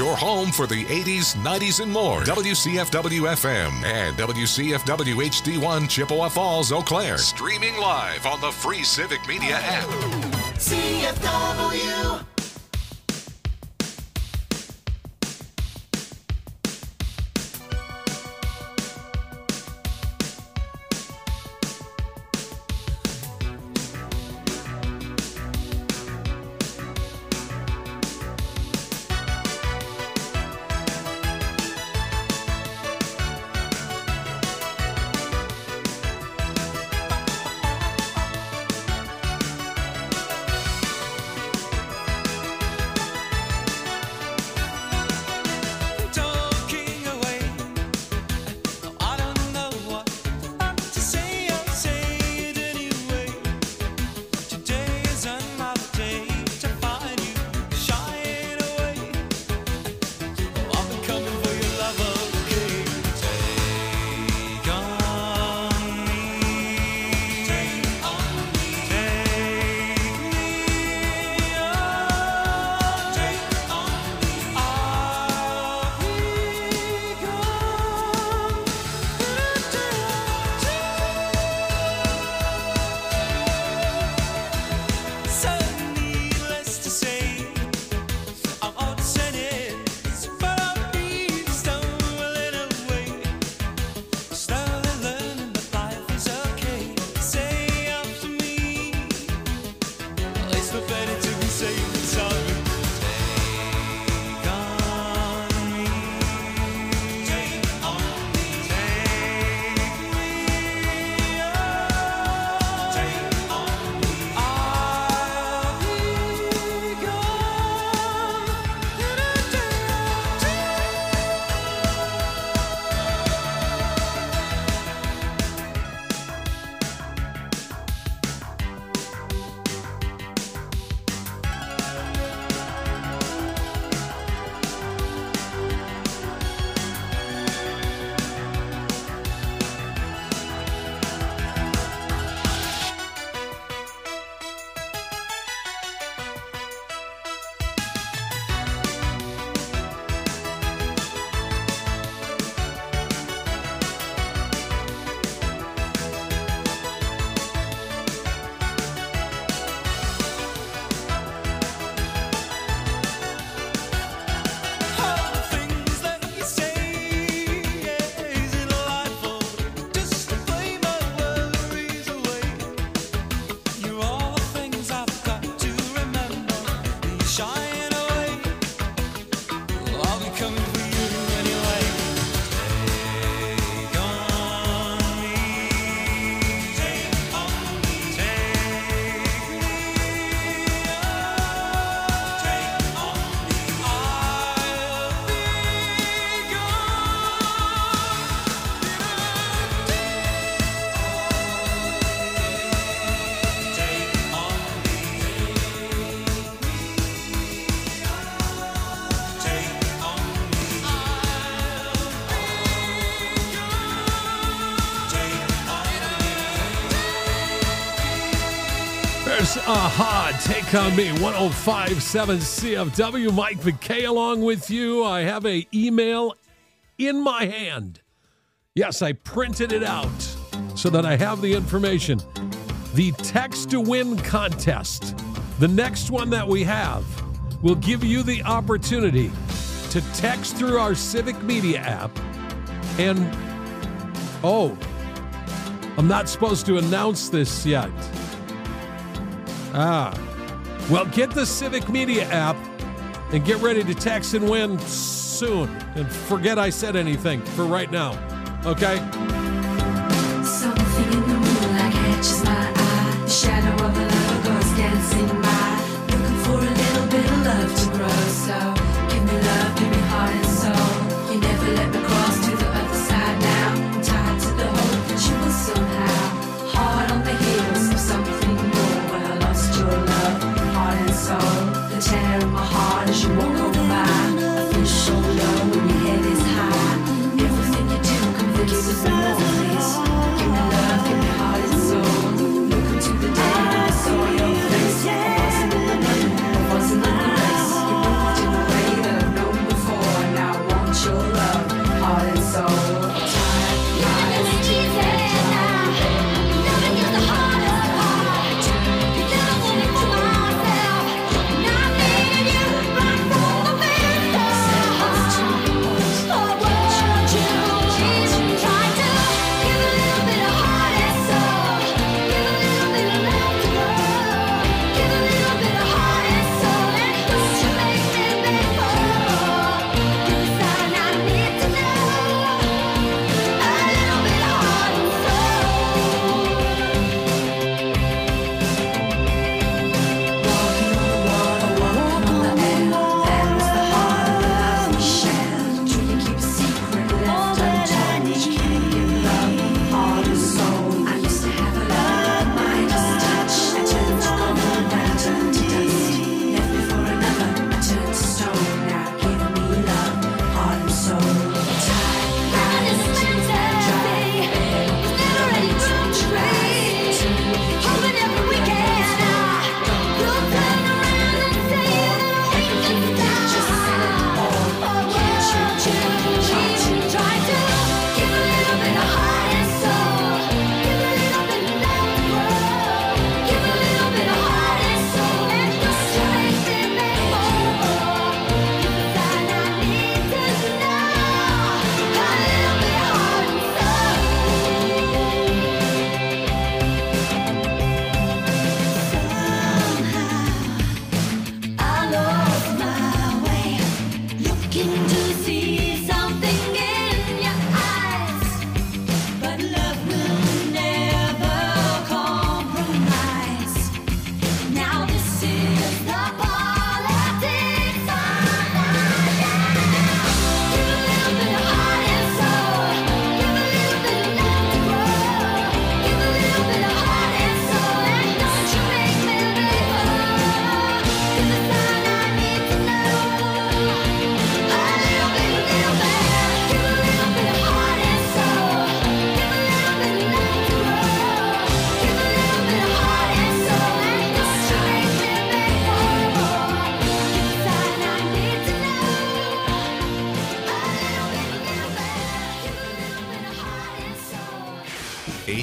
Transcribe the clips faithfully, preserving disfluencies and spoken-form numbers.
your home for the eighties, nineties, and more. W C F W F M and W C F W H D one Chippewa Falls, Eau Claire. Streaming live on the free Civic Media app. C F W. Aha, Take On Me, one oh five point seven C F W. Mike McKay along with you. I have a email in my hand. Yes, I printed it out so that I have the information. The Text to Win contest, the next one that we have, will give you the opportunity to text through our Civic Media app. And, oh, I'm not supposed to announce this yet. Ah, well, get the Civic Media app and get ready to text and win soon. And forget I said anything for right now, okay? Something in the moonlight catches my eye. The shadow of a lover goes dancing by. Looking for a little bit of love to grow. So give me love, give me heart and soul. You never let me cross to the other side now. I'm tied to the hope that you will somehow. Hard on the heels of something more. When I lost your love, heart and soul. The tear in my heart as you walk on by. I feel so low when your head is high. Everything you do can forgive us more.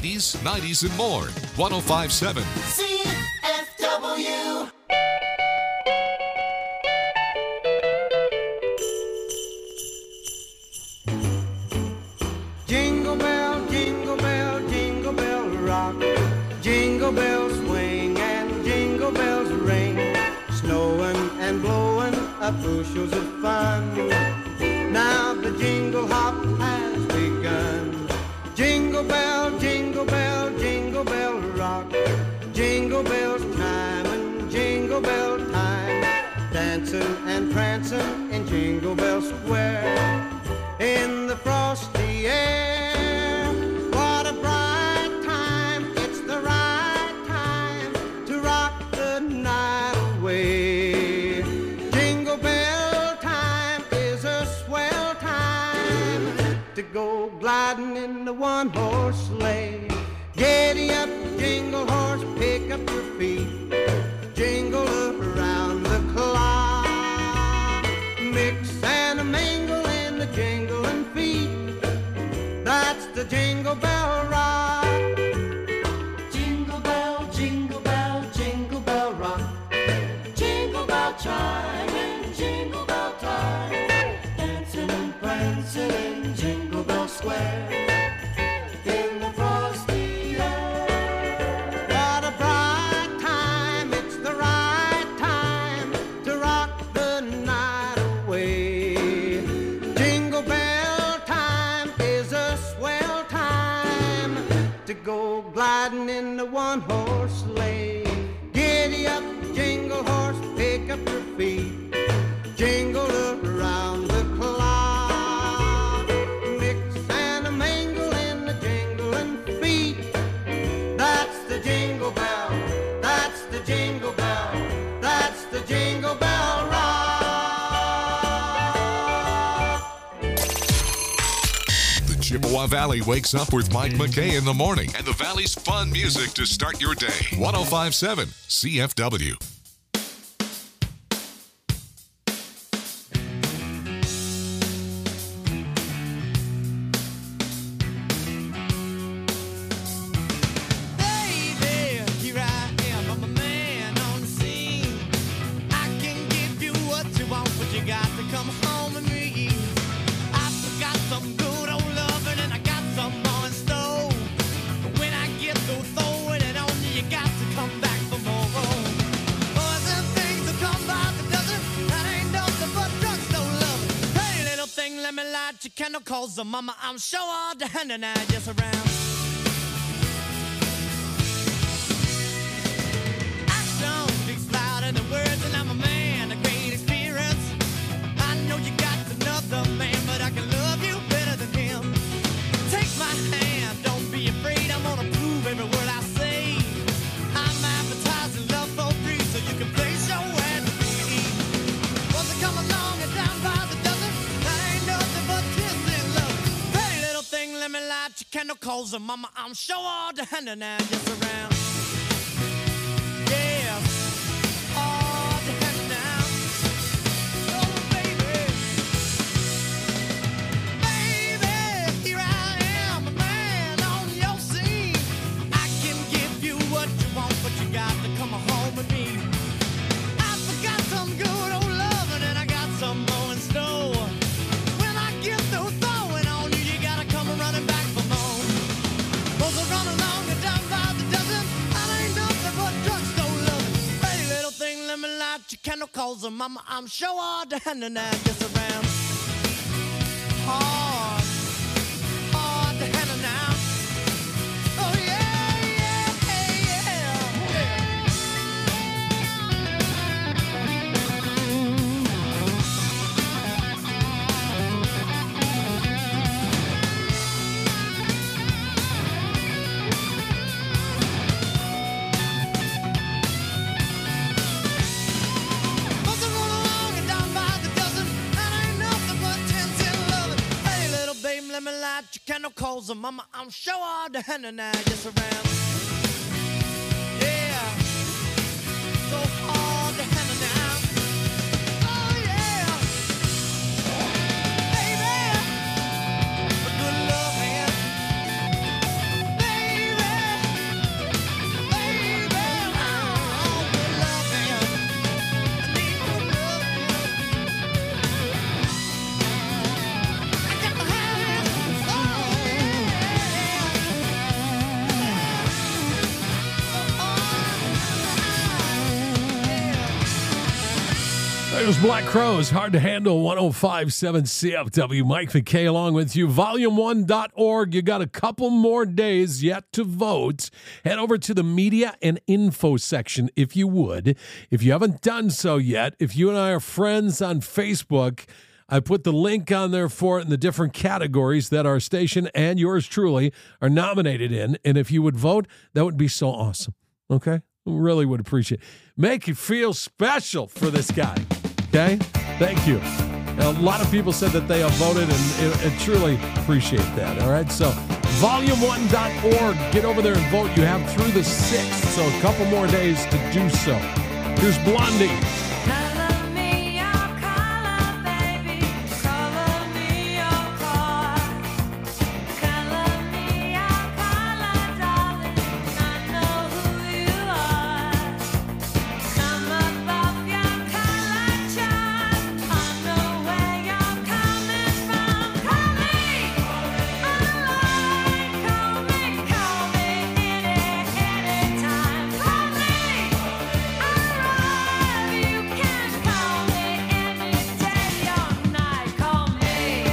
eighties, nineties, and more. one oh five point seven. C F W. Jingle bell, jingle bell, jingle bell rock. Jingle bells swing and jingle bells ring. Snowing and blowing up bushels of fun. Now the jingle hop has begun. Jingle bell, jingle bell, jingle bell rock. Jingle bells chime and jingle bell time. Dancing and prancing in Jingle Bell Square. In the frosty air, what a bright time. It's the right time to rock the night away. Jingle bell time is a swell time to go gliding in the one-horse sleigh. Giddy up, jingle horse, pick up your feet. Jingle around the clock. Mix and a mingle in the jingling feet. That's the Jingle Bell Rock. Jingle bell, jingle bell, jingle bell rock. Jingle bell chime and jingle bell time. Dancing and prancing in Jingle Bell Square. In the frosty air. What a bright time, it's the right time to rock the night away. Jingle bell time is a swell time to go gliding in the one-horse sleigh. Giddy up, jingle horse, pick up your feet. Jingle around the clock. Mix and a mingle in the jingling feet. That's the Jingle Bell, that's the Jingle Bell, that's the Jingle Bell Rock. The Chippewa Valley wakes up with Mike McKay in the morning and the Valley's fun music to start your day. one oh five point seven C F W. Baby, here I am, I'm a man on the scene. I can give you what you want, but you got to come home with me. I've got some good old loving and I got some more in store. But when I get through throwing it on you, you got to come back for more. Boys and things that come by the dozen, that ain't nothing but drugstore love. Hey, little thing, let me light your candle, cause the mama, I'm sure all the hand and I just around. Action speaks louder than words, and I'm a man of great experience. I know you got another man, but I can love you better than him. Take my hand, don't be afraid, I'm gonna prove every word I say. I'm advertising love for free, so you can place your ad with me. Once I come along and down by the dozen, that ain't nothing but tears in love. Hey, little thing, let me light your candle, cause the mama, I'm sure all the hand and I just around. Yeah, all the hand now. Oh, baby. Baby, here I am, a man on your scene. I can give you what you want, but you got to come home with me. I forgot some good old loving and I got some more in store. When I get through throwing on you, you gotta come running back for more. Cause I run along and down by the dozen, that ain't nothing but drugstore loving. Hey, little thing, let me light your candle, cause the mama, I'm sure all the hand and I just around. Hard, hard to handle now. Oh yeah, yeah, Once I run along and down by the dozen, that ain't nothing but ten, ten loving. Hey, little babe, let me light your candle, cause the mama, I'm sure all the hand and I just around. Yeah, so hard to handle now. Oh yeah, baby, a good love hand, baby. There's Black Crows, Hard to Handle, one oh five point seven C F W. Mike McKay along with you. volume one dot org. You got a couple more days yet to vote. Head over to the media and info section if you would. If you haven't done so yet, if you and I are friends on Facebook, I put the link on there for it in the different categories that our station and yours truly are nominated in. And if you would vote, that would be so awesome. Okay? Really would appreciate it. Make you feel special for this guy. Okay? Thank you. A lot of people said that they have voted, and, and truly appreciate that. All right? So, volume one dot org. Get over there and vote. You have through the sixth, so a couple more days to do so. Here's Blondie. Color me your color, baby. Color me your car. Color me your color, darling. I know who you are. Come up off your color chart. I know where you're coming from. Call me, alright. Call me, call me any, anytime. Call me, alright. You can call me any day or night. Call me.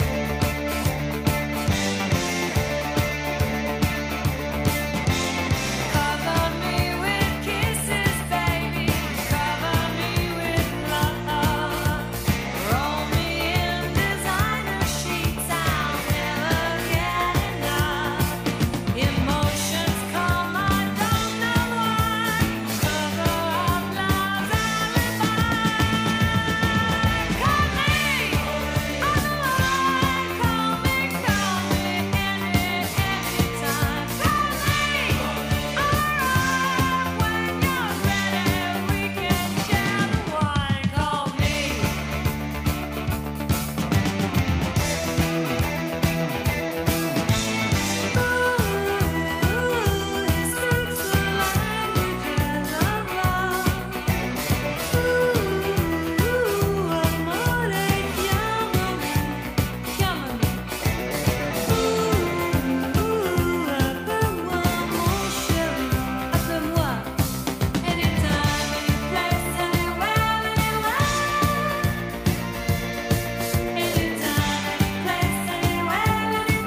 Cover me with kisses, baby. Cover me with love. Roll me in designer sheets. I'll never get enough. Emotions come, I don't know why. Cover up love's alibi. Call me, alright. Call me, call me any, anytime. Call me, alright. When you're ready, we can share the wine. Call me. Ooh, he speaks the languages of love. Ooh, amore, chiamami, chiamami. Ooh, appelle-moi mon chéri, appelle-moi. Anytime, any place, anywhere, anywhere. Anytime, any place, anywhere, any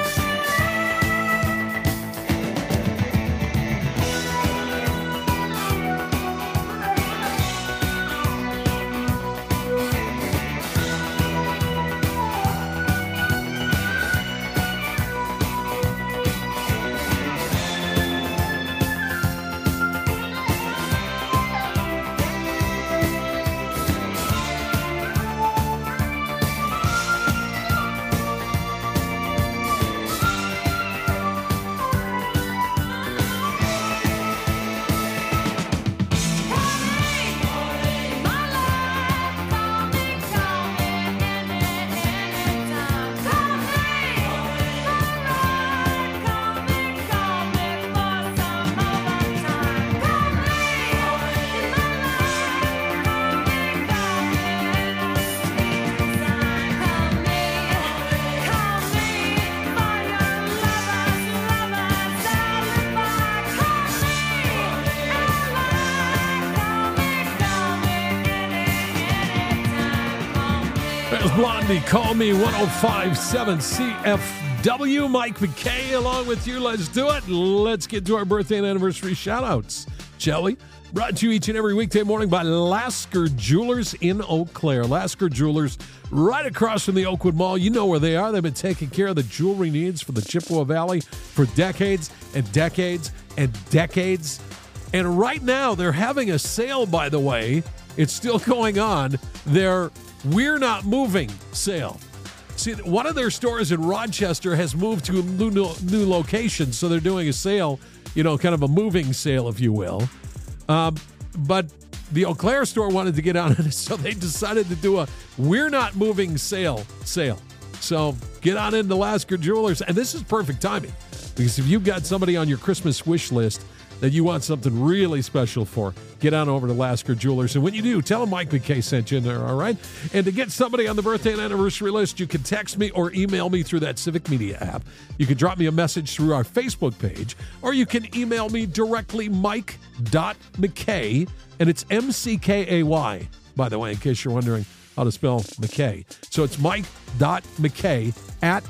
There's Blondie. Call me one oh five point seven C F W. Mike McKay along with you. Let's do it. Let's get to our birthday and anniversary shout-outs, shall we? Brought to you each and every weekday morning by Lasker Jewelers in Eau Claire. Lasker Jewelers right across from the Oakwood Mall. You know where they are. They've been taking care of the jewelry needs for the Chippewa Valley for decades and decades and decades. And right now, they're having a sale, by the way. It's still going on. Their We're Not Moving sale. See, one of their stores in Rochester has moved to a new, new location, so they're doing a sale, you know, kind of a moving sale, if you will. Um, but the Eau Claire store wanted to get on it, so they decided to do a We're Not Moving sale sale. So get on into Lasker Jewelers. And this is perfect timing, because if you've got somebody on your Christmas wish list that you want something really special for, get on over to Lasker Jewelers. And when you do, tell them Mike McKay sent you in there, all right? And to get somebody on the birthday and anniversary list, you can text me or email me through that Civic Media app. You can drop me a message through our Facebook page, or you can email me directly, mike dot mckay, and it's M C K A Y, by the way, in case you're wondering how to spell McKay. So it's mike.mckay at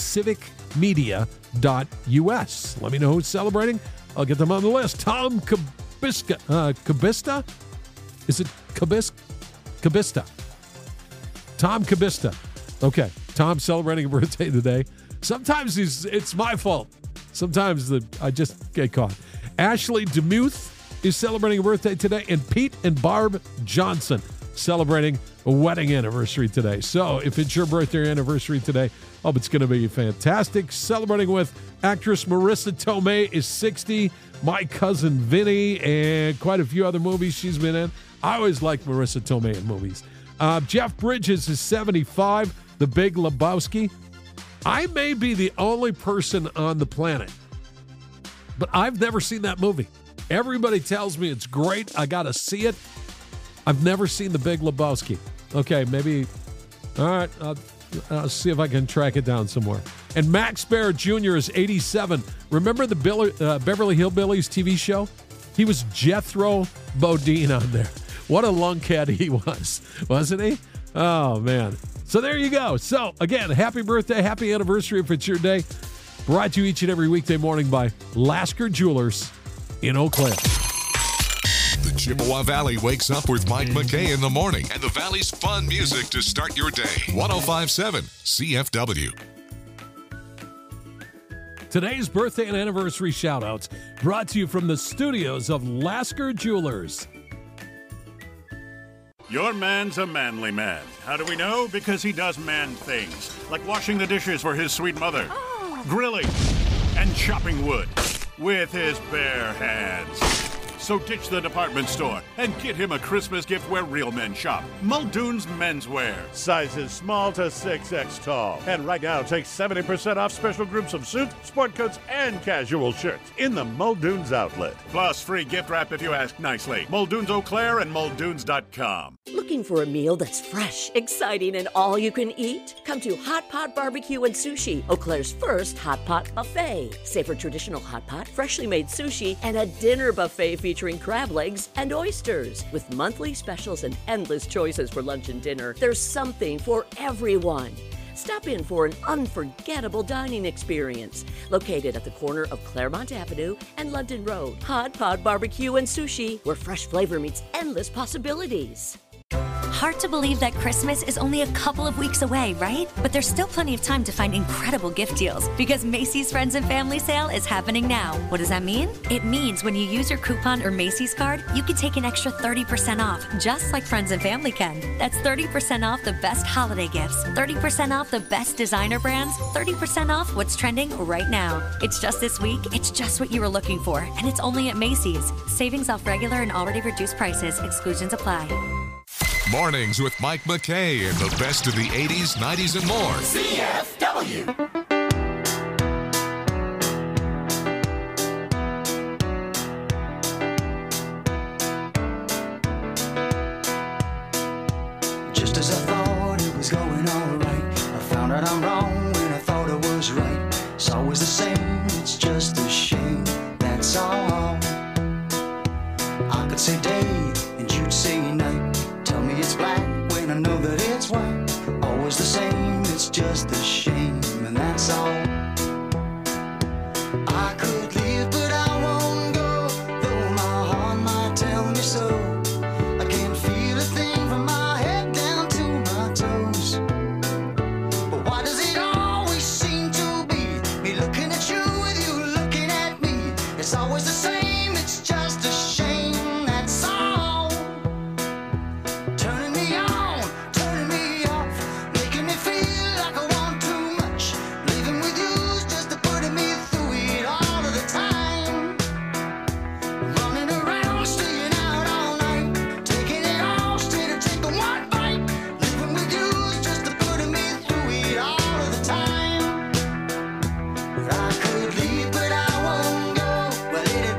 civicmedia.us. Let me know who's celebrating. I'll get them on the list. Tom Kabista. Uh, Kabista? Is it Kabis? Kabista. Tom Kabista. Okay. Tom celebrating a birthday today. Sometimes he's, it's my fault. Sometimes the, I just get caught. Ashley DeMuth is celebrating a birthday today. And Pete and Barb Johnson celebrating a wedding anniversary today. So if it's your birthday or anniversary today, oh, it's going to be fantastic. Celebrating with actress Marissa Tomei is sixty. My Cousin Vinny, and quite a few other movies she's been in. I always like Marissa Tomei in movies. Uh, Jeff Bridges is seventy-five. The Big Lebowski. I may be the only person on the planet, but I've never seen that movie. Everybody tells me it's great. I got to see it. I've never seen The Big Lebowski. Okay, maybe. All right, I'll, I'll see if I can track it down somewhere. And Max Baer Junior is eighty-seven. Remember the Bill, uh, Beverly Hillbillies T V show? He was Jethro Bodine on there. What a lunkhead he was, wasn't he? Oh, man. So there you go. So, again, happy birthday, happy anniversary if it's your day. Brought to you each and every weekday morning by Lasker Jewelers in Eau Claire. The Chippewa Valley wakes up with Mike McKay in the morning and the Valley's fun music to start your day. one oh five point seven C F W. Today's birthday and anniversary shout-outs brought to you from the studios of Lasker Jewelers. Your man's a manly man. How do we know? Because he does man things, like washing the dishes for his sweet mother, oh. grilling, and chopping wood with his bare hands. So ditch the department store and get him a Christmas gift where real men shop. Muldoon's Menswear. Sizes small to six X tall. And right now, take seventy percent off special groups of suits, sport coats, and casual shirts in the Muldoon's outlet. Plus free gift wrap if you ask nicely. Muldoon's Eau Claire and Muldoons dot com. Looking for a meal that's fresh, exciting, and all you can eat? Come to Hot Pot Barbecue and Sushi, Eau Claire's first hot pot buffet. Savor traditional hot pot, freshly made sushi, and a dinner buffet featuring featuring crab legs and oysters. With monthly specials and endless choices for lunch and dinner, there's something for everyone. Stop in for an unforgettable dining experience. Located at the corner of Claremont Avenue and London Road. Hot Pot Barbecue and Sushi, where fresh flavor meets endless possibilities. Hard to believe that Christmas is only a couple of weeks away, right? But there's still plenty of time to find incredible gift deals because Macy's Friends and Family Sale is happening now. What does that mean? It means when you use your coupon or Macy's card, you can take an extra thirty percent off, just like Friends and Family can. That's thirty percent off the best holiday gifts, thirty percent off the best designer brands, thirty percent off what's trending right now. It's just this week, it's just what you were looking for, and it's only at Macy's. Savings off regular and already reduced prices. Exclusions apply. Mornings with Mike McKay and the best of the eighties, nineties, and more. C F W. Just as I thought it was going all right, I found out I'm wrong when I thought I was right. It's always the same, it's just a shame, that's all. I could say day and you'd say night. Tell me it's black when I know that it's white. Always the same, it's just a shame, and that's all. I could leave, but I won't go, though my heart might tell me so. I can't feel a thing from my head down to my toes. But why does it always seem to be me looking at you with you looking at me? It's always the same, it's just a shame, that's all. Turning me on, turning me off, making me feel like I want too much. Leaving with you's just to putting me through it all of the time. Running around, staying out all night, taking it all instead of taking one bite. Living with you's just to putting me through it all of the time. I could leave, but I won't go. Well, it'd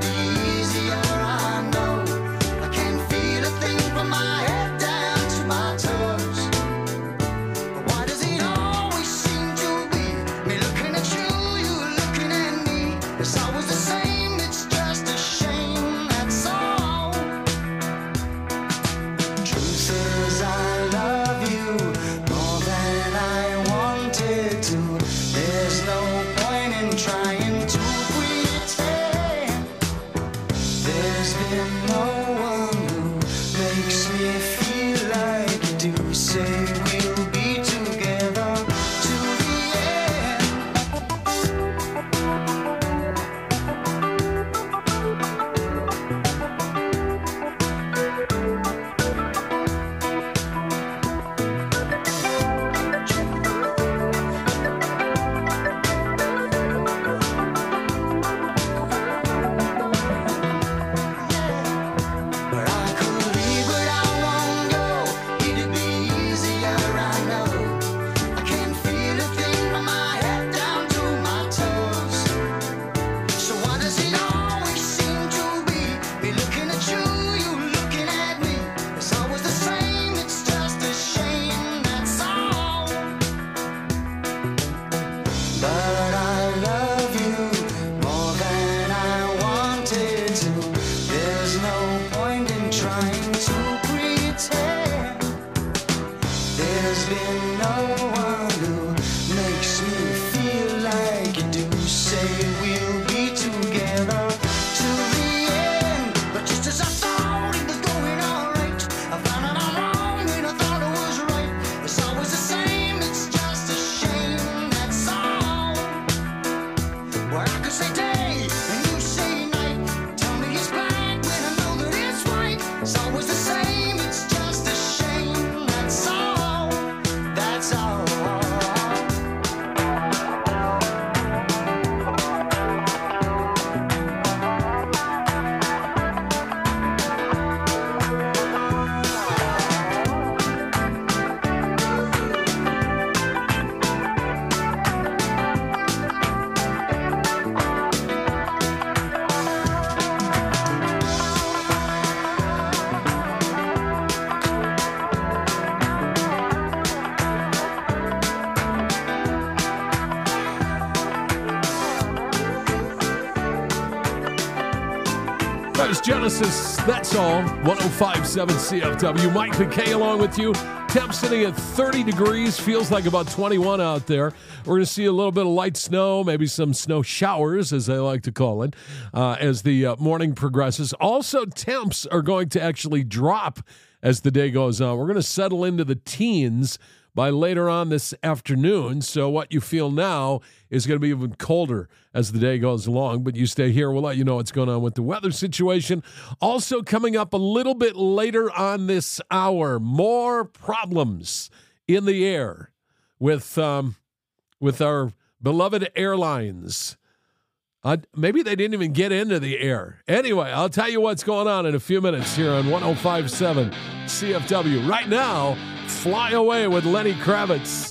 That was Genesis. That's all. one oh five point seven C F W. Mike McKay along with you. Temp sitting at thirty degrees. Feels like about twenty-one out there. We're going to see a little bit of light snow, maybe some snow showers, as they like to call it, uh, as the uh, morning progresses. Also, temps are going to actually drop as the day goes on. We're going to settle into the teens by later on this afternoon. So what you feel now is going to be even colder as the day goes along. But you stay here. We'll let you know what's going on with the weather situation. Also coming up a little bit later on this hour, more problems in the air with um, with our beloved airlines. Uh, maybe they didn't even get into the air. Anyway, I'll tell you what's going on in a few minutes here on one oh five point seven C F W. Right now, Fly Away with Lenny Kravitz.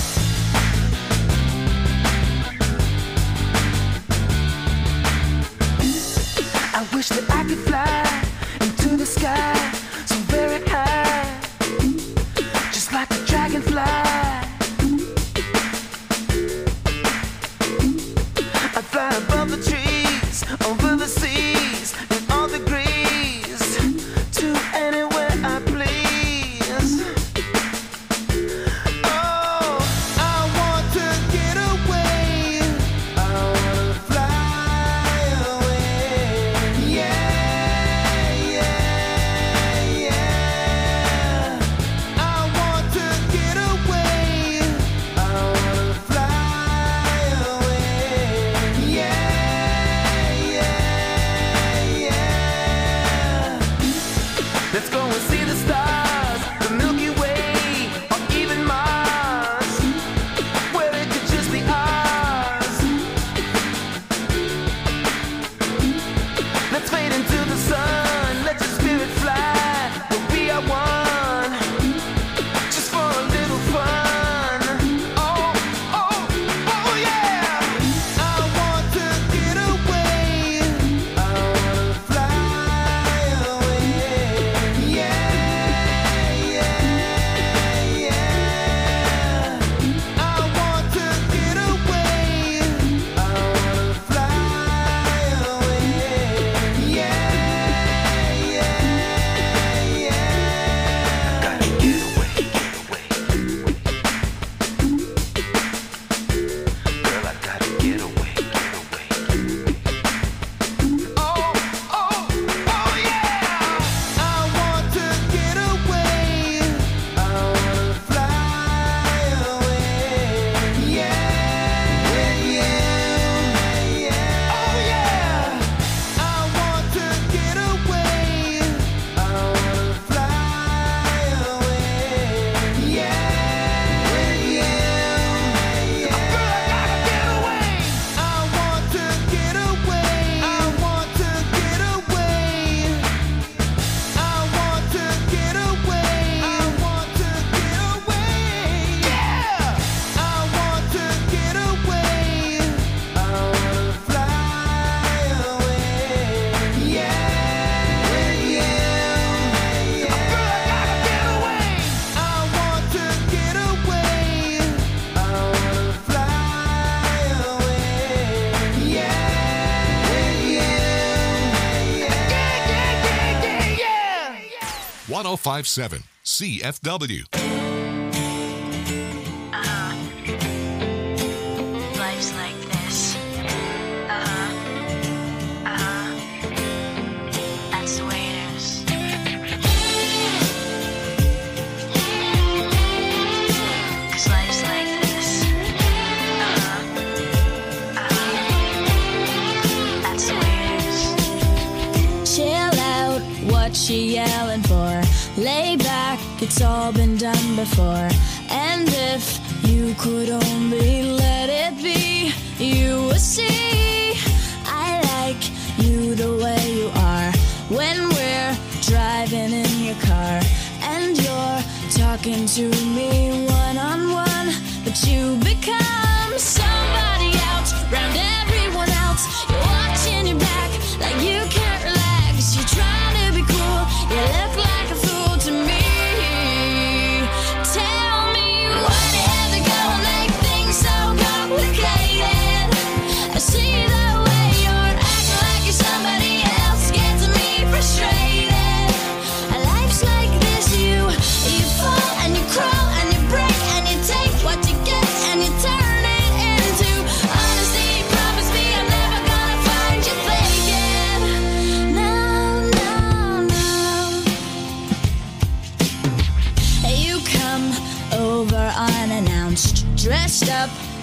I wish that I could fly into the sky so very high, just like a dragonfly. I'd fly above the trees, over the seas, in all degrees, to anywhere I please. Oh, I want to get away. I wanna fly away. Yeah, yeah, yeah. I want to get away. I wanna fly away. Yeah, yeah, yeah. Let's go and see the stars, the Milky Way, or even Mars, where it could just be ours. Let's fade into the sun, let your spirit fly, we'll be our one, just for a little fun. Oh, oh, oh yeah. I want to get away. I wanna fly away. Yeah, yeah, yeah. I want to get away. I wanna fly away. Yeah, yeah, yeah. Gotta get away, get away. Girl, I gotta get away, get away. Oh, oh, oh yeah. I want to get away. I wanna fly away. Yeah, yeah, yeah. Oh yeah. I want to get away. I wanna fly away. Yeah, yeah, yeah. Girl, I gotta get away. I want to get away. I want to get away. I want to get away. I want to get away. Yeah. I want to get away. I wanna fly away. Yeah, yeah, yeah. Girl, I gotta get away. I want to get away. I wanna fly away. Yeah, yeah, yeah, yeah, yeah, yeah. one oh five point seven C F W. Life's like this. Uh-huh. Uh-huh. That's the way it is. 'Cause life's like this. Uh-huh. Uh-huh. That's the way it is. Chill out, what you yelling for? Lay back, it's all been done before. And if you could only let it be, you would see I like you the way you are. When we're driving in your car and you're talking to me one on one, but you become somebody else round everyone else. You're watching your back like you can't relax. You're trying to be cool, you look like a fool to me. Tell me what is it gonna make things so complicated? I see the way you're acting like you're somebody else gets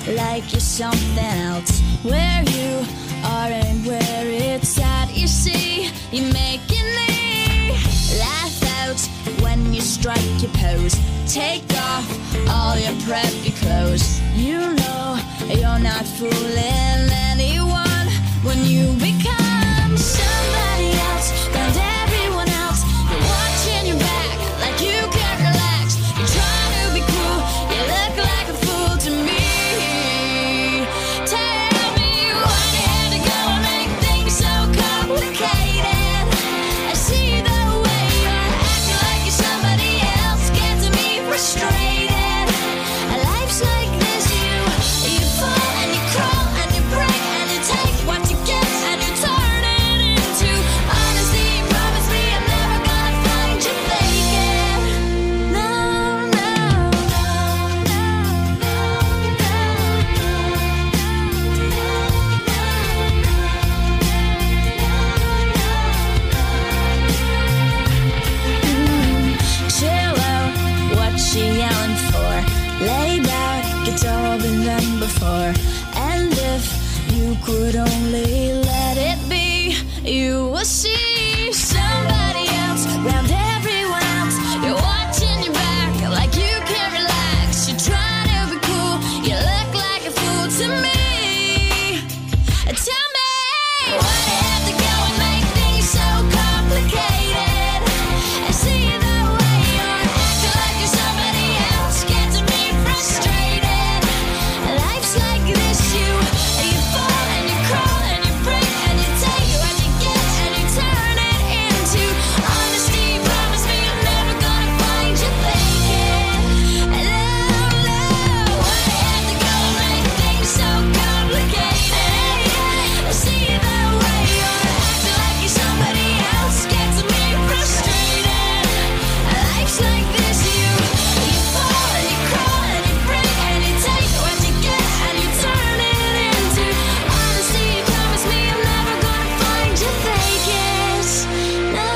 like you're something else. Where you are and where it's at, you see, you're making me laugh out when you strike your pose. Take off all your preppy clothes. You know you're not fooling anyone when you become somebody else. Round everyone else, you're watching your back like you can't relax. You're trying to be cool, you look like a fool to me. Tell me why you had to go and make things so complicated. I see the way you're acting like you're somebody else, getting me frustrated. Life's like this, you you fall and you crawl and you break and you take what you get and you turn it into honesty. Promise me I'm never gonna find you faking. No, no, chill out, what she yelling for? Lay back, it's all been done before. And if you could only let it be, you will see somebody else round everyone else. You're watching your back like you can't relax. You're trying to be cool, you look like a fool to me. Tell me why you have to go and make things so complicated. I see the way you're acting like you're somebody else, getting me frustrated. Life's like this, you you fall and you crawl and you break and you take what you get and you turn it into honesty. Promise me I'm never gonna find you faking. No, no, why you have to go and make things so complicated? I see the way you're acting like you're somebody else, getting me frustrated. Life's like this, you you fall and you crawl and you break and you take what you get and you turn it into honesty. Promise me I'm never gonna find you faking. No,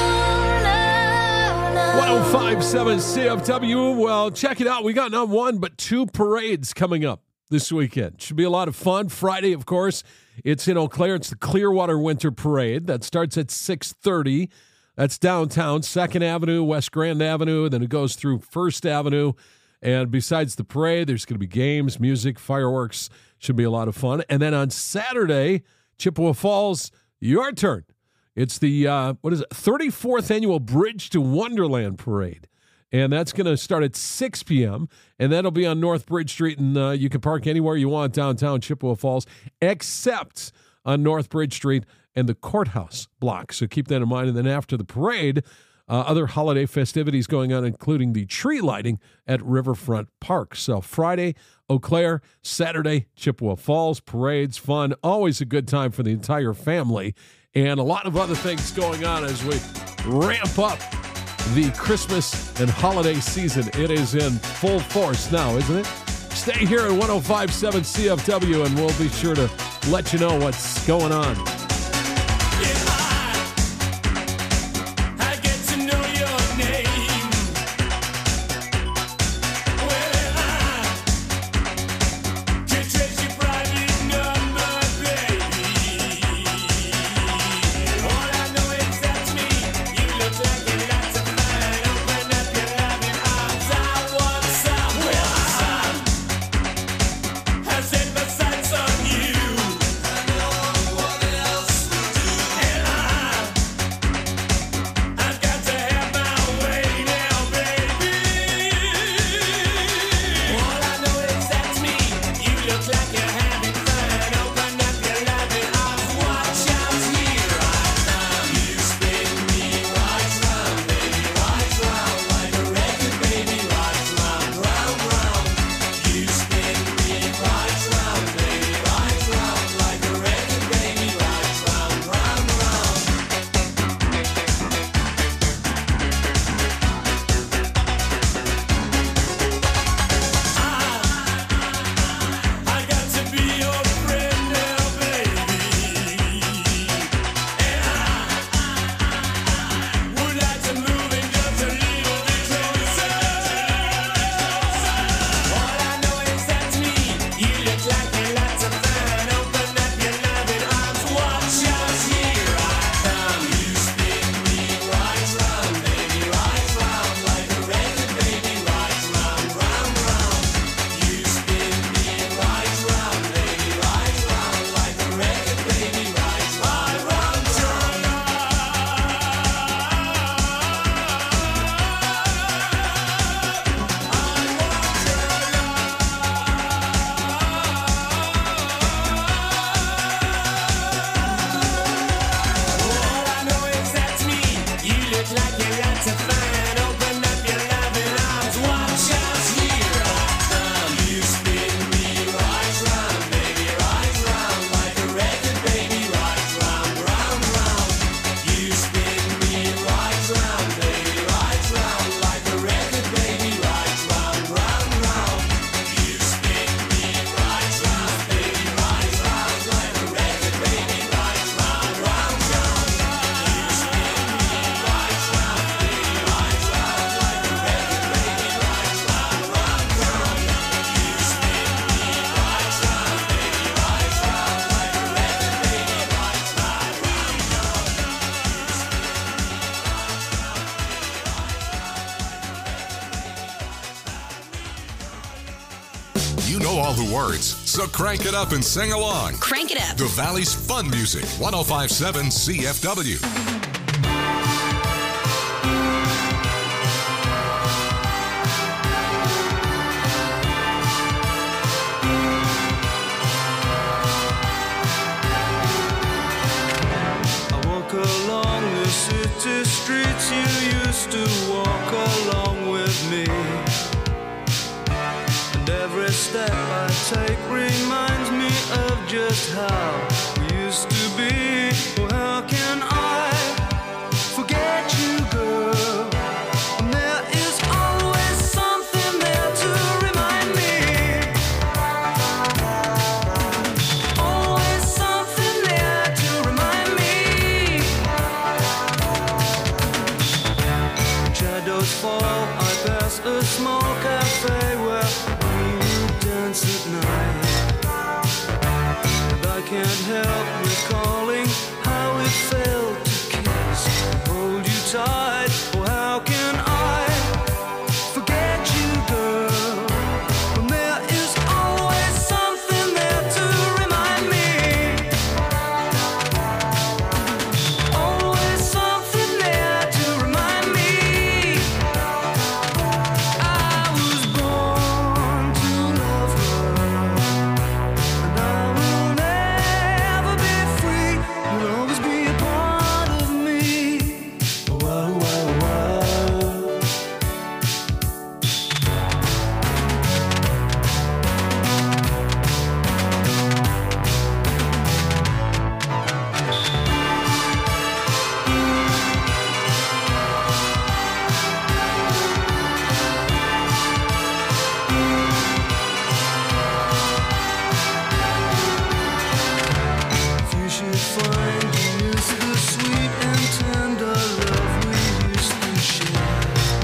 no, no. one oh five point seven C F W. Well, check it out. We got not one, but two parades coming up this weekend. Should be a lot of fun. Friday, of course, it's in Eau Claire. It's the Clearwater Winter Parade. That starts at six thirty. That's downtown, second Avenue, West Grand Avenue. Then it goes through first Avenue. And besides the parade, there's going to be games, music, fireworks. Should be a lot of fun. And then on Saturday, Chippewa Falls, your turn. It's the, uh, what is it, thirty-fourth Annual Bridge to Wonderland Parade. And that's going to start at six p.m., and that'll be on North Bridge Street, and uh, you can park anywhere you want downtown Chippewa Falls, except on North Bridge Street and the courthouse block. So keep that in mind. And then after the parade, uh, other holiday festivities going on, including the tree lighting at Riverfront Park. So Friday, Eau Claire, Saturday, Chippewa Falls, parades, fun, always a good time for the entire family, and a lot of other things going on as we ramp up the Christmas and holiday season. It is in full force now, isn't it? Stay here at one oh five point seven C F W, and we'll be sure to let you know what's going on. Has set my sights on you. You know all the words, so crank it up and sing along. Crank it up. The Valley's fun music, one oh five point seven C F W. Along the city streets you used to walk along with me, and every step I take reminds me of just how we used to be. Well, how can I forget you, girl? And there is always something there to remind me. Always something there to remind me. Shadows fall, I pass a small cafe where we would dance at night. And I can't help recalling how it felt to kiss and hold you tight. Oh, how can I forget you, girl? When there is always something there to remind me. Always something there to remind me. I was born to love her, and I will never be free. You'll always be a part of me. Wow, wow, wow. If you should find you miss the sweet and tender love we used to share,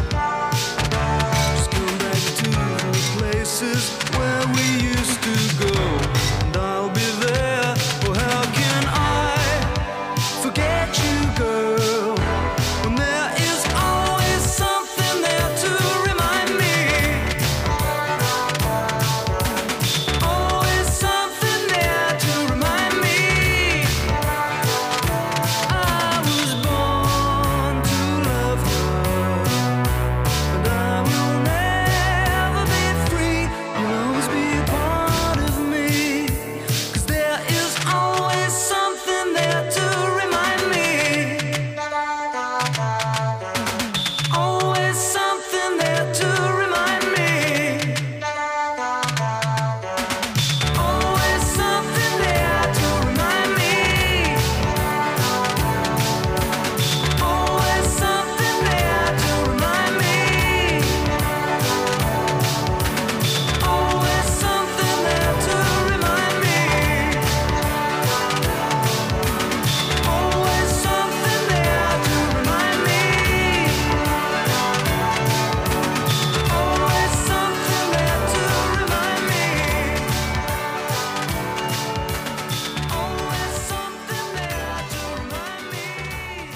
just come back to the places where we used to go, and I'll be there. Well, how can I forget you, girl? When there is always something there to remind me. Always something there to remind me. I was born to love her, and I will never be free. You'll always be a part of me, 'cause there is always something there to remind me. Always something there to remind me. Always something there to remind me. Always something there to remind me. Always something there to remind me. Always something there to remind me. Always something there to remind me. Always something there to remind me.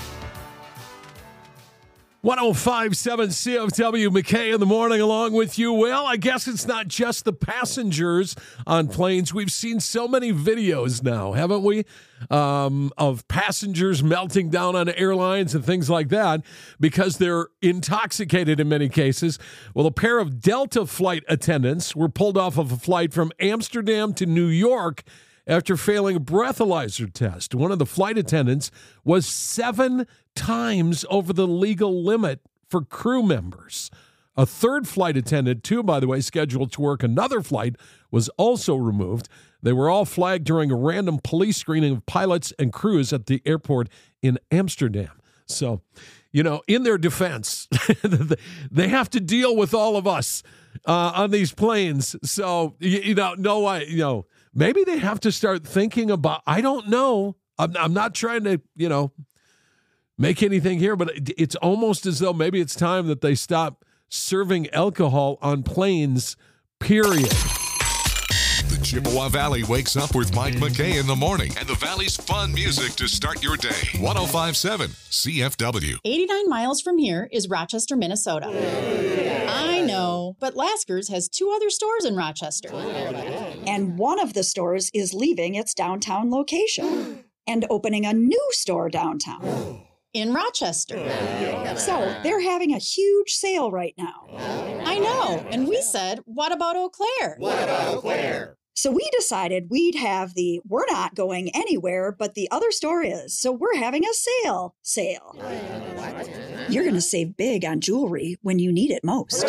one oh five point seven C F W, McKay in the morning along with you. Well, I guess it's not just the passengers on planes. We've seen so many videos now, haven't we, um, of passengers melting down on airlines and things like that because they're intoxicated in many cases. Well, a pair of Delta flight attendants were pulled off of a flight from Amsterdam to New York after failing a breathalyzer test. One of the flight attendants was seven times over the legal limit for crew members. A third flight attendant, too, by the way, scheduled to work another flight, was also removed. They were all flagged during a random police screening of pilots and crews at the airport in Amsterdam. So, you know, in their defense, they have to deal with all of us uh, on these planes. So, you, you know, no, I, you know, maybe they have to start thinking about, I don't know. I'm, I'm not trying to, you know, make anything here, but it, it's almost as though maybe it's time that they stop serving alcohol on planes, period. The Chippewa Valley wakes up with Mike McKay in the morning and the Valley's fun music to start your day. one oh five point seven C F W. eighty-nine miles from here is Rochester, Minnesota. I know. know, but Lasker's has two other stores in Rochester. And one of the stores is leaving its downtown location and opening a new store downtown. In Rochester. So they're having a huge sale right now. I know. And we said, what about Eau Claire? What about Eau Claire? So we decided we'd have the we're not going anywhere, but the other store is. So we're having a sale. Sale. You're going to save big on jewelry when you need it most.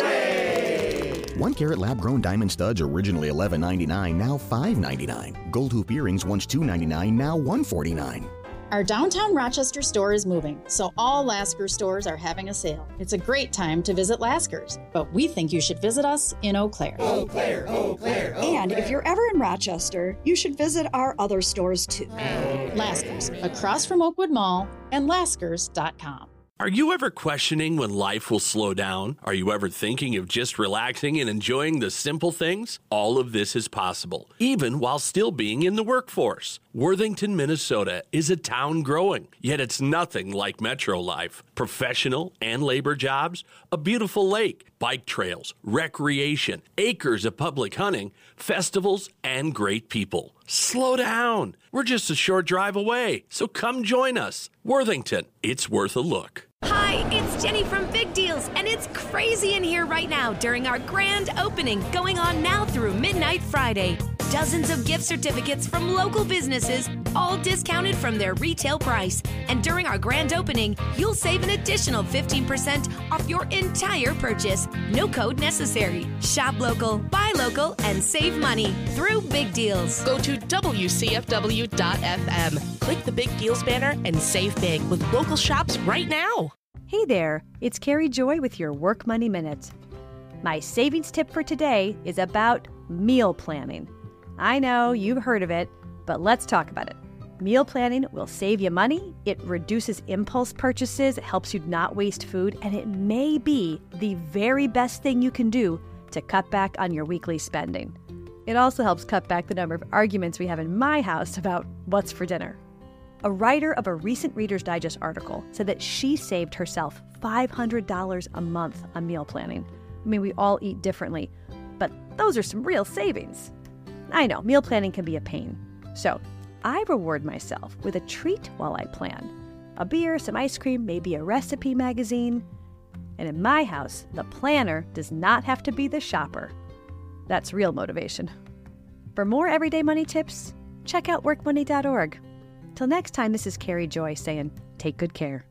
One carat lab-grown diamond studs originally eleven ninety-nine, now five ninety-nine. Gold hoop earrings once two ninety-nine, now one forty-nine. Our downtown Rochester store is moving, so all Lasker stores are having a sale. It's a great time to visit Lasker's, but we think you should visit us in Eau Claire. Eau Claire, Eau Claire, Eau And if you're ever in Rochester, you should visit our other stores too. Lasker's, across from Oakwood Mall, and Laskers dot com. Are you ever questioning when life will slow down? Are you ever thinking of just relaxing and enjoying the simple things? All of this is possible, even while still being in the workforce. Worthington, Minnesota is a town growing, yet it's nothing like metro life. Professional and labor jobs, a beautiful lake, bike trails, recreation, acres of public hunting, festivals, and great people. Slow down. We're just a short drive away, so come join us. Worthington, it's worth a look. Hi, it's Jenny from Big Deals, and it's crazy in here right now during our grand opening going on now through midnight Friday. Dozens of gift certificates from local businesses, all discounted from their retail price. And during our grand opening, you'll save an additional fifteen percent off your entire purchase. No code necessary. Shop local, buy local, and save money through Big Deals. Go to W C F W dot F M. Click the Big Deals banner and save big with local shops right now. Hey there, it's Carrie Joy with your Work Money Minute. My savings tip for today is about meal planning. I know you've heard of it, but let's talk about it. Meal planning will save you money, it reduces impulse purchases, it helps you not waste food, and it may be the very best thing you can do to cut back on your weekly spending. It also helps cut back the number of arguments we have in my house about what's for dinner. A writer of a recent Reader's Digest article said that she saved herself five hundred dollars a month on meal planning. I mean, we all eat differently, but those are some real savings. I know, meal planning can be a pain. So I reward myself with a treat while I plan. A beer, some ice cream, maybe a recipe magazine. And in my house, the planner does not have to be the shopper. That's real motivation. For more everyday money tips, check out work money dot org. Till next time, this is Carrie Joy saying, take good care.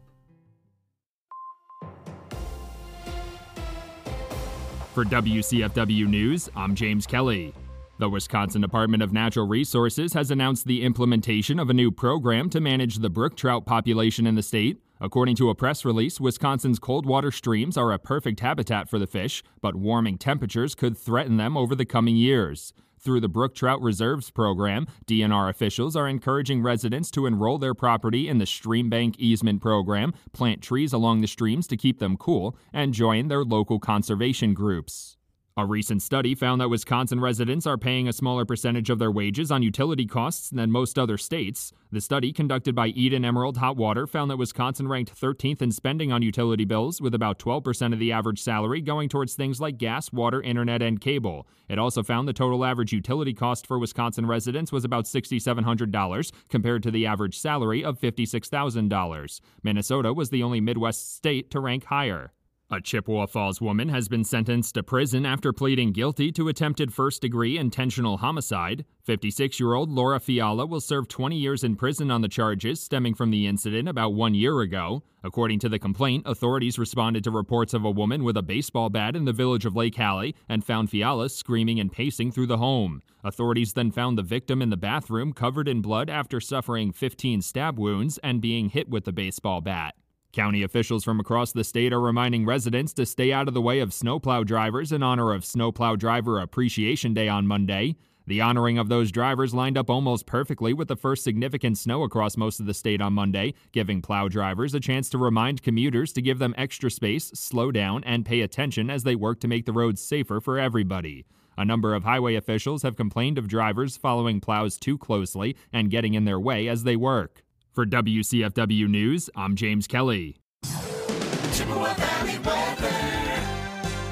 For W C F W News, I'm James Kelly. The Wisconsin Department of Natural Resources has announced the implementation of a new program to manage the brook trout population in the state. According to a press release, Wisconsin's cold water streams are a perfect habitat for the fish, but warming temperatures could threaten them over the coming years. Through the Brook Trout Reserves program, D N R officials are encouraging residents to enroll their property in the Stream Bank Easement program, plant trees along the streams to keep them cool, and join their local conservation groups. A recent study found that Wisconsin residents are paying a smaller percentage of their wages on utility costs than most other states. The study, conducted by Eden Emerald Hot Water, found that Wisconsin ranked thirteenth in spending on utility bills, with about twelve percent of the average salary going towards things like gas, water, internet, and cable. It also found the total average utility cost for Wisconsin residents was about six thousand seven hundred dollars, compared to the average salary of fifty-six thousand dollars. Minnesota was the only Midwest state to rank higher. A Chippewa Falls woman has been sentenced to prison after pleading guilty to attempted first-degree intentional homicide. fifty-six-year-old Laura Fiala will serve twenty years in prison on the charges stemming from the incident about one year ago. According to the complaint, authorities responded to reports of a woman with a baseball bat in the village of Lake Hallie and found Fiala screaming and pacing through the home. Authorities then found the victim in the bathroom covered in blood after suffering fifteen stab wounds and being hit with the baseball bat. County officials from across the state are reminding residents to stay out of the way of snowplow drivers in honor of Snowplow Driver Appreciation Day on Monday. The honoring of those drivers lined up almost perfectly with the first significant snow across most of the state on Monday, giving plow drivers a chance to remind commuters to give them extra space, slow down, and pay attention as they work to make the roads safer for everybody. A number of highway officials have complained of drivers following plows too closely and getting in their way as they work. For W C F W News, I'm James Kelly. Chippewa Valley weather.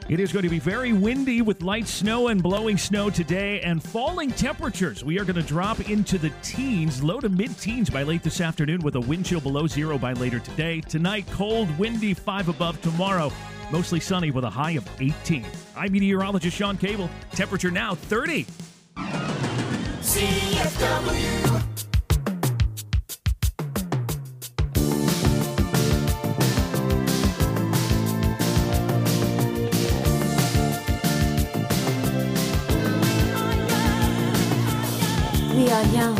It is going to be very windy with light snow and blowing snow today and falling temperatures. We are going to drop into the teens, low to mid-teens by late this afternoon with a wind chill below zero by later today. Tonight, cold, windy, five above tomorrow. Mostly sunny with a high of eighteen. I'm meteorologist Sean Cable. Temperature now thirty. C F W. We are young,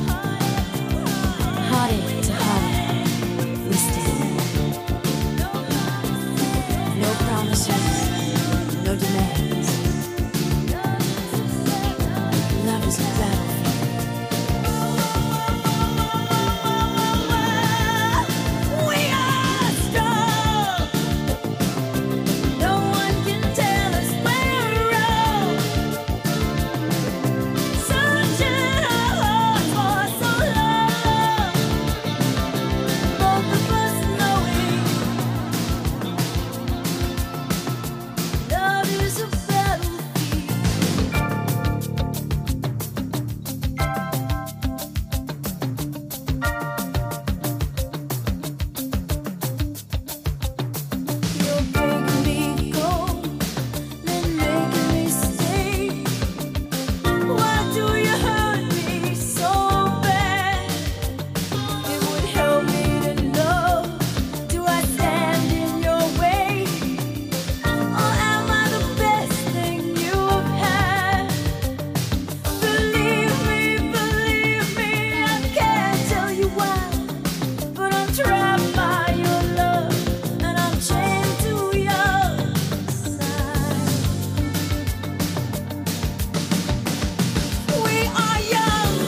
heartache to heartache, we stand. No promises, no demands. Love is a battlefield. We are strong. No one can tell us we're wrong. Searching our hearts for so long. Both of us knowing love is a battlefield. You're breaking me cold, then making me stay. Why do you hurt me so bad? It would help me to know. Do I stand in your way, or am I the best thing you've had? Believe me, believe me, I can't tell you why, but I'm trapped by your love, and I'm chained to your side. We are young,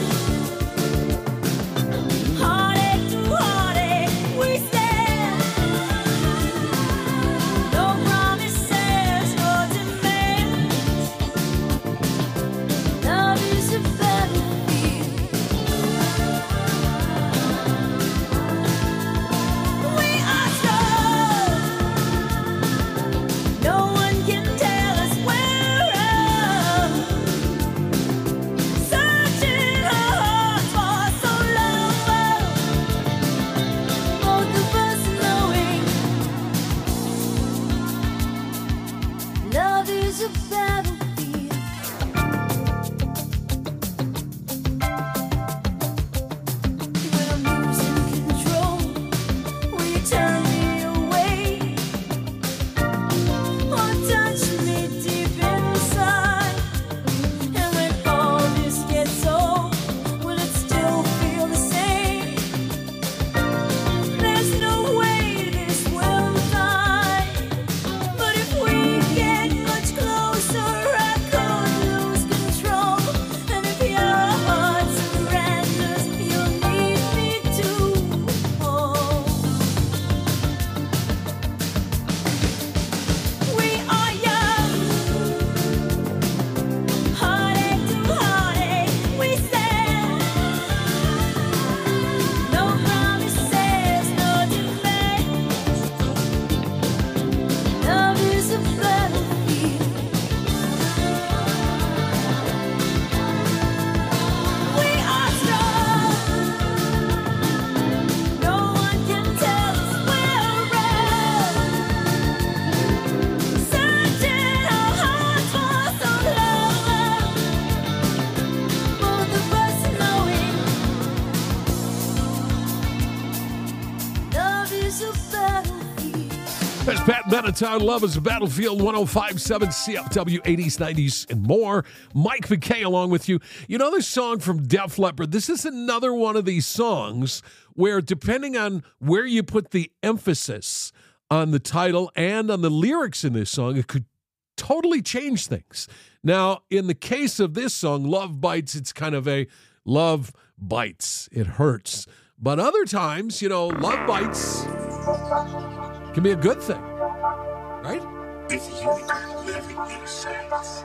heartache to heartache, we stand. No promises, no demands. Love is a battlefield. We are strong. No one can tell us we're wrong. Searching our hearts for so long. Both of us knowing love is a battlefield. When I'm losing control, will you turn me away, or touch me deep inside? And when all this gets old, will it still feel the same? There's no way this will die, but if we get much closer, I could lose control. And if your heart surrenders, you'll need me to hold. We are young, heartache to heartache, we stand. No promises, no demands. Love is a battlefield. We are strong. No one can tell us we're wrong. Searching our hearts for so long. Both of us knowing love is a battlefield. That's Pat Benatar. Love is a Battlefield. one oh five point seven C F W, eighties, nineties, and more. Mike McKay along with you. You know this song from Def Leppard? This is another one of these songs where, depending on where you put the emphasis on the title and on the lyrics in this song, it could totally change things. Now, in the case of this song, Love Bites, it's kind of a love bites. It hurts. But other times, you know, love bites can be a good thing, right? If you don't live in your sights,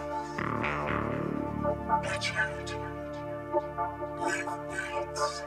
watch out. Love bites.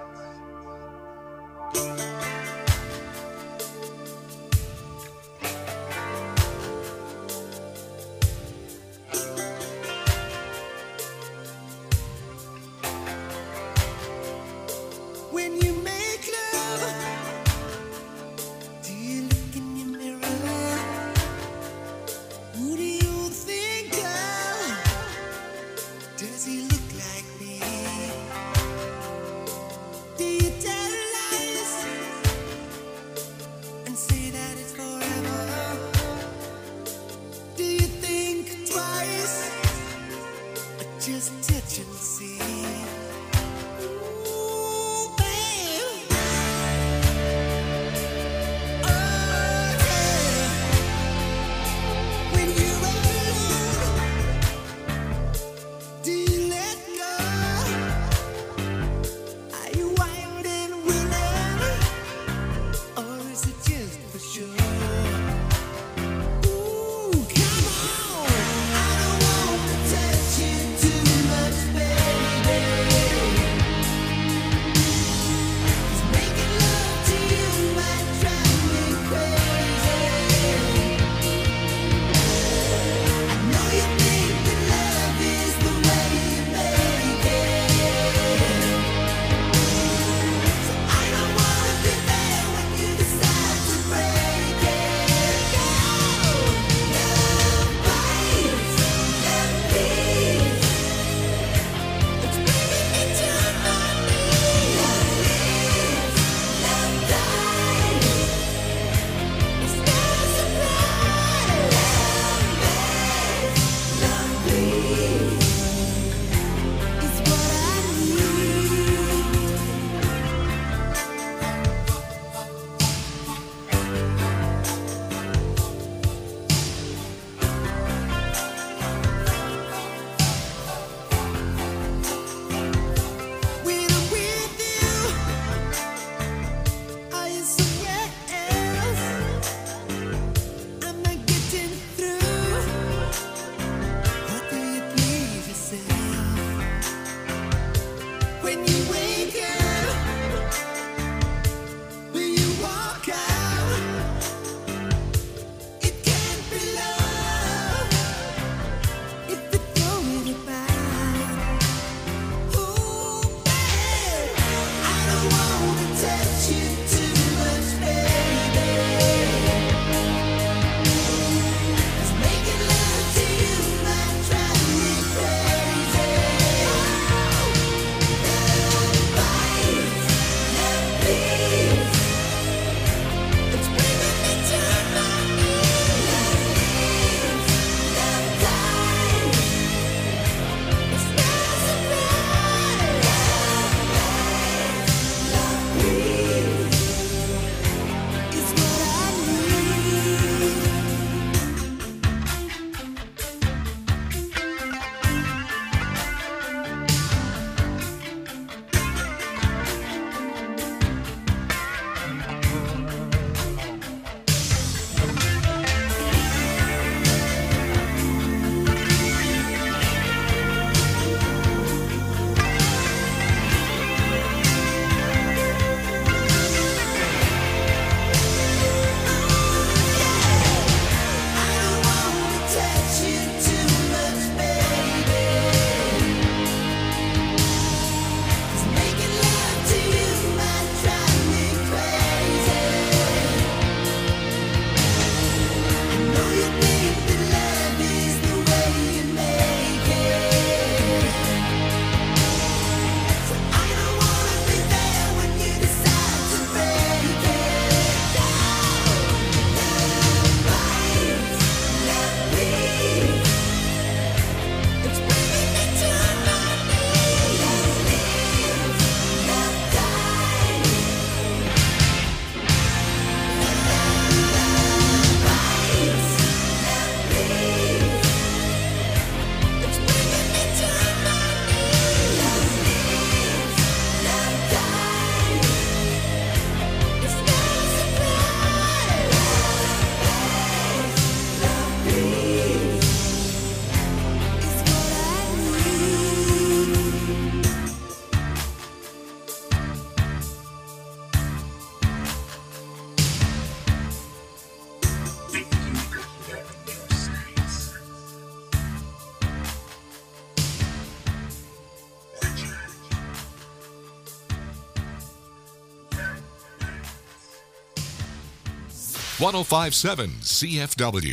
one oh five point seven C F W.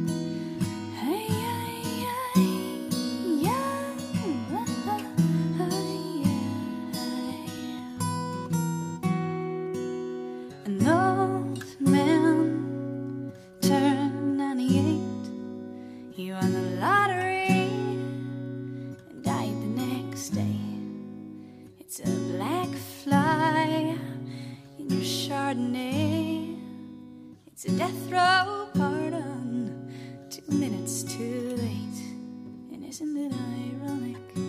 An old man turned ninety-eight. He won the lottery and died the next day. It's a black fly in your Chardonnay. It's a death row pardon, two minutes too late. And isn't it ironic?